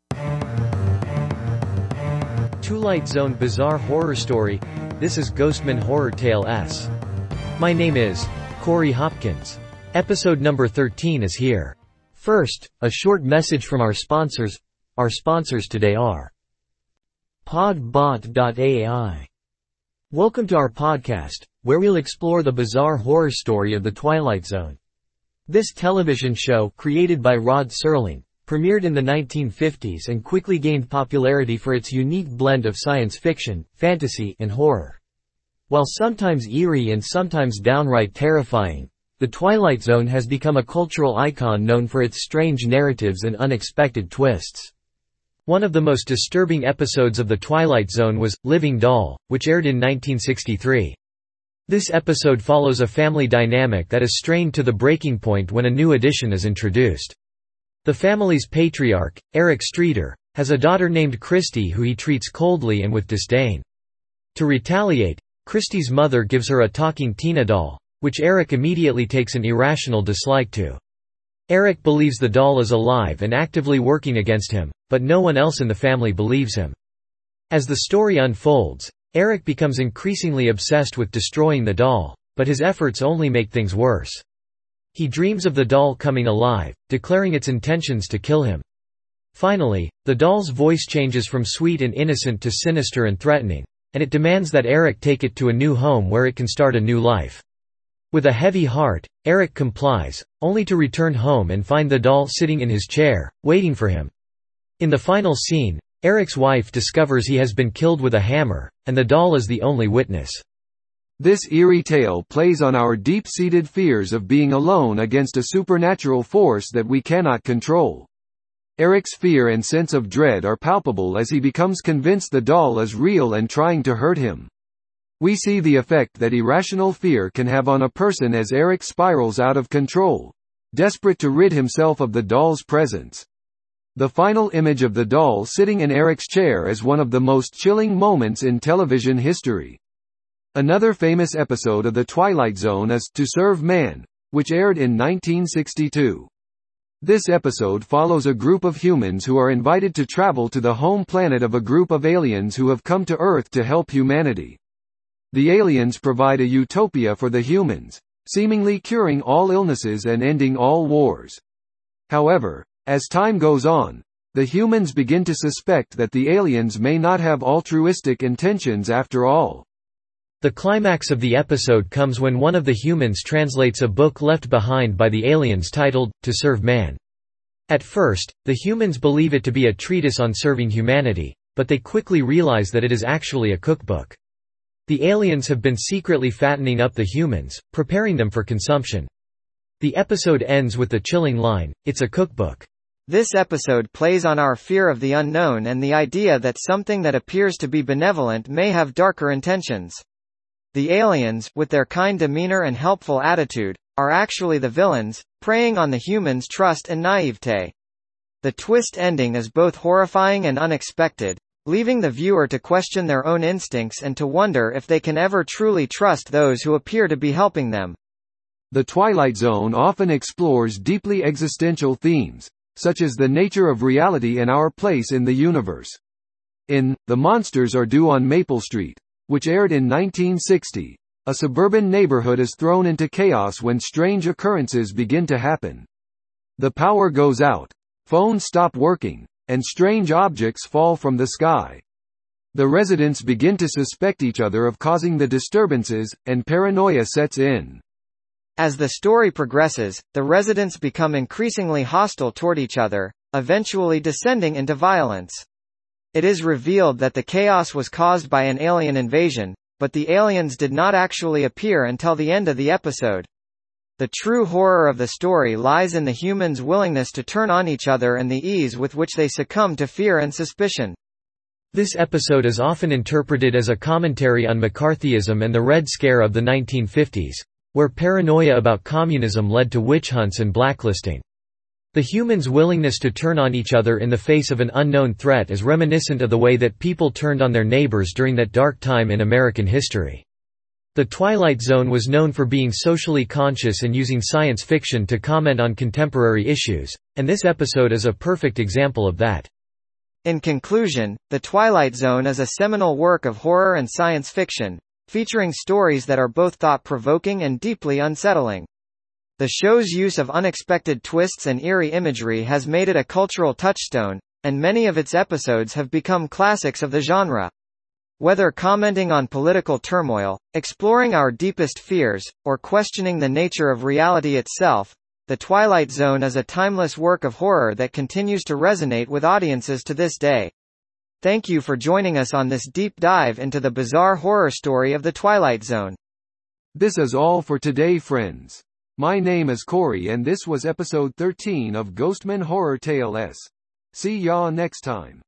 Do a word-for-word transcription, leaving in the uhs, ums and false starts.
Twilight Zone Bizarre Horror Story. This is Ghostman Horror Tale S. My name is Corey Hopkins. Episode number thirteen is here. First, a short message from our sponsors. Our sponsors today are Podbot dot A I. Welcome to our podcast, where we'll explore the bizarre horror story of the Twilight Zone. This television show, created by Rod Serling, premiered in the nineteen fifties and quickly gained popularity for its unique blend of science fiction, fantasy, and horror. While sometimes eerie and sometimes downright terrifying, The Twilight Zone has become a cultural icon known for its strange narratives and unexpected twists. One of the most disturbing episodes of The Twilight Zone was Living Doll, which aired in nineteen sixty-three. This episode follows a family dynamic that is strained to the breaking point when a new addition is introduced. The family's patriarch, Eric Streeter, has a daughter named Christy who he treats coldly and with disdain. To retaliate, Christy's mother gives her a talking Tina doll, which Eric immediately takes an irrational dislike to. Eric believes the doll is alive and actively working against him, but no one else in the family believes him. As the story unfolds, Eric becomes increasingly obsessed with destroying the doll, but his efforts only make things worse. He dreams of the doll coming alive, declaring its intentions to kill him. Finally, the doll's voice changes from sweet and innocent to sinister and threatening, and it demands that Eric take it to a new home where it can start a new life. With a heavy heart, Eric complies, only to return home and find the doll sitting in his chair, waiting for him. In the final scene, Eric's wife discovers he has been killed with a hammer, and the doll is the only witness. This eerie tale plays on our deep-seated fears of being alone against a supernatural force that we cannot control. Eric's fear and sense of dread are palpable as he becomes convinced the doll is real and trying to hurt him. We see the effect that irrational fear can have on a person as Eric spirals out of control, desperate to rid himself of the doll's presence. The final image of the doll sitting in Eric's chair is one of the most chilling moments in television history. Another famous episode of The Twilight Zone is To Serve Man, which aired in nineteen sixty-two. This episode follows a group of humans who are invited to travel to the home planet of a group of aliens who have come to Earth to help humanity. The aliens provide a utopia for the humans, seemingly curing all illnesses and ending all wars. However, as time goes on, the humans begin to suspect that the aliens may not have altruistic intentions after all. The climax of the episode comes when one of the humans translates a book left behind by the aliens titled, To Serve Man. At first, the humans believe it to be a treatise on serving humanity, but they quickly realize that it is actually a cookbook. The aliens have been secretly fattening up the humans, preparing them for consumption. The episode ends with the chilling line, "It's a cookbook." This episode plays on our fear of the unknown and the idea that something that appears to be benevolent may have darker intentions. The aliens, with their kind demeanor and helpful attitude, are actually the villains, preying on the humans' trust and naivete. The twist ending is both horrifying and unexpected, leaving the viewer to question their own instincts and to wonder if they can ever truly trust those who appear to be helping them. The Twilight Zone often explores deeply existential themes, such as the nature of reality and our place in the universe. In The Monsters Are Due on Maple Street, which aired in nineteen sixty, a suburban neighborhood is thrown into chaos when strange occurrences begin to happen. The power goes out, phones stop working, and strange objects fall from the sky. The residents begin to suspect each other of causing the disturbances, and paranoia sets in. As the story progresses, the residents become increasingly hostile toward each other, eventually descending into violence. It is revealed that the chaos was caused by an alien invasion, but the aliens did not actually appear until the end of the episode. The true horror of the story lies in the humans' willingness to turn on each other and the ease with which they succumb to fear and suspicion. This episode is often interpreted as a commentary on McCarthyism and the Red Scare of the nineteen fifties, where paranoia about communism led to witch hunts and blacklisting. The humans' willingness to turn on each other in the face of an unknown threat is reminiscent of the way that people turned on their neighbors during that dark time in American history. The Twilight Zone was known for being socially conscious and using science fiction to comment on contemporary issues, and this episode is a perfect example of that. In conclusion, The Twilight Zone is a seminal work of horror and science fiction, featuring stories that are both thought-provoking and deeply unsettling. The show's use of unexpected twists and eerie imagery has made it a cultural touchstone, and many of its episodes have become classics of the genre. Whether commenting on political turmoil, exploring our deepest fears, or questioning the nature of reality itself, The Twilight Zone is a timeless work of horror that continues to resonate with audiences to this day. Thank you for joining us on this deep dive into the bizarre horror story of The Twilight Zone. This is all for today, friends. My name is Corey and this was episode thirteen of Ghostman Horror Tale S. See y'all next time.